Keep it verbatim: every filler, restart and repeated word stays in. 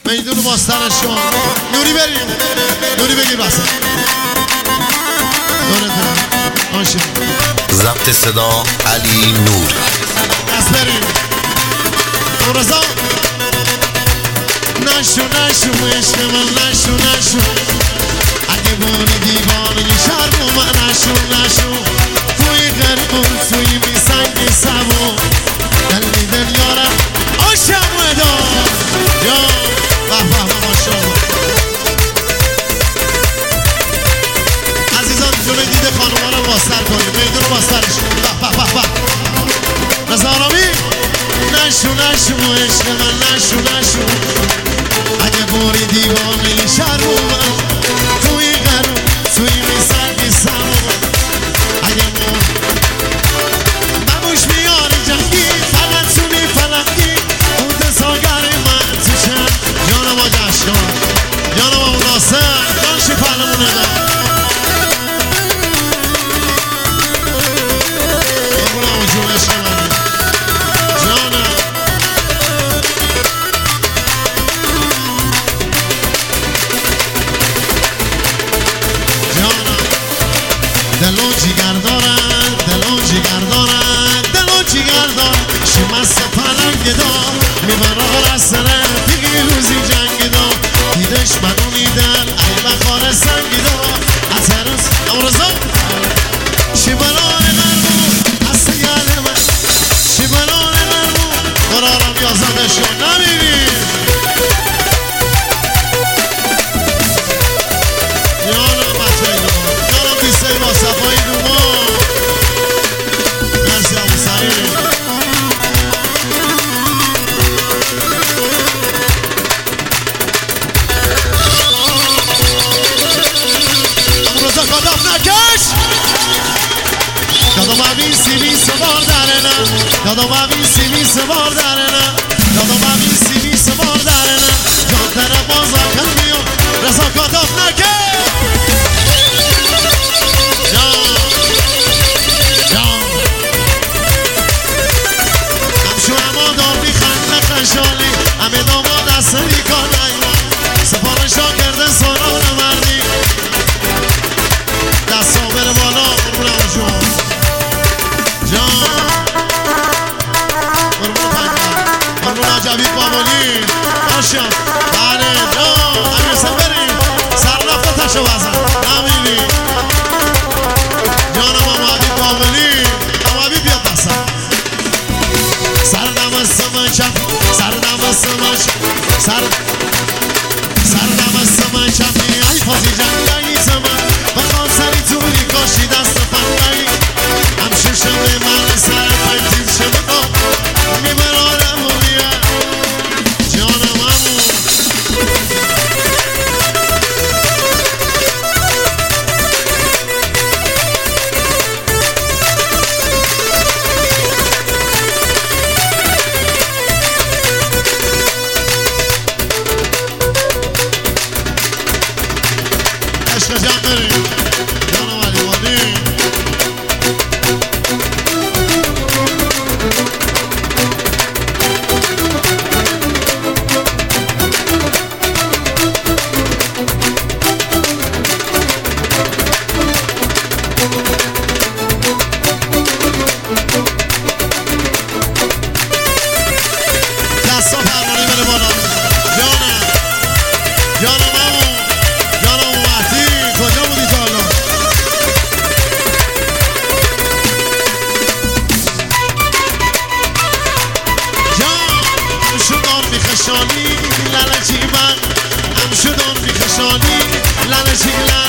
میدون باسترشون نوری بریم نوری بگیر بسه دورت برم آنشیم ضبط صدا علی نور دست بریم نورزا نشو نشو عشق من نشو نشو اگه بانی دیوانه شرم من نشو نشو توی غربون توی بی سنگ سبو دلی دل یارم آشم ودا یا بحبه ماشاءالله عزیزان جلوی دید خانوما رو باستر کنیم میدون رو باسترش بحبه بحبه نظارامی نشو نشو عشق من نشو نشو اگه باری دیوانه شرم من توی غرب توی میسنگ سبو اگه مون مموش میاری جنگی فقط سونی فلنگی اون ساگر من تو چند جانم با جشن جانم با ناصر جانشی پلمونه دار بگونم جونش من جانم جانم دلو جیگر دارن دلو جیگر دارن دلو جیگر دارن شمست پلنگ دار میبرار از سره پیروزی جنگ دار دیدش بدونی دل ای بخار سنگی دار از هرس نورزا شیبران نرمون از سیال من شیبران نرمون قرارم یازدشون نمیبین یانم بچه دومان یانم دیسته با صفایی دومان مرسی ابو سعید امروزا کداف نکش دادم اوی سیمی سوار درنه دادم اوی سیمی سوار درنه دادم اوی سیمی سوار درنه جان تره بازا کمیو رزا کداف نکش جان جان همشو اما دار بیخند خشالی همه داماد از سری کانای سفارشا کرده سران مردی دستا بره بالا قربونم جون جان قربون پنگل قربون عجبی بابالی باشم بله جان امیرسن بریم سرنفت تشو بزن نمیلی جانم امادی بابالی امادی بیاد دستم سردم استمان چپ سردم استمان چپ سرد سردم استمان چپی ای پازی جنگی زمان بخوام سری توری کاشی دست پنگی همشه شده من سر پنگتیم شده کن میبرانم و بیا جانم همون عشق جمع بریم جانم علی وادی دستا پروانه بره بالا جانم جانم همون جانم مهدی کجا بودی تا الان جان همشو دار میخشانی لالچی من همشو دار میخشانی لالچی من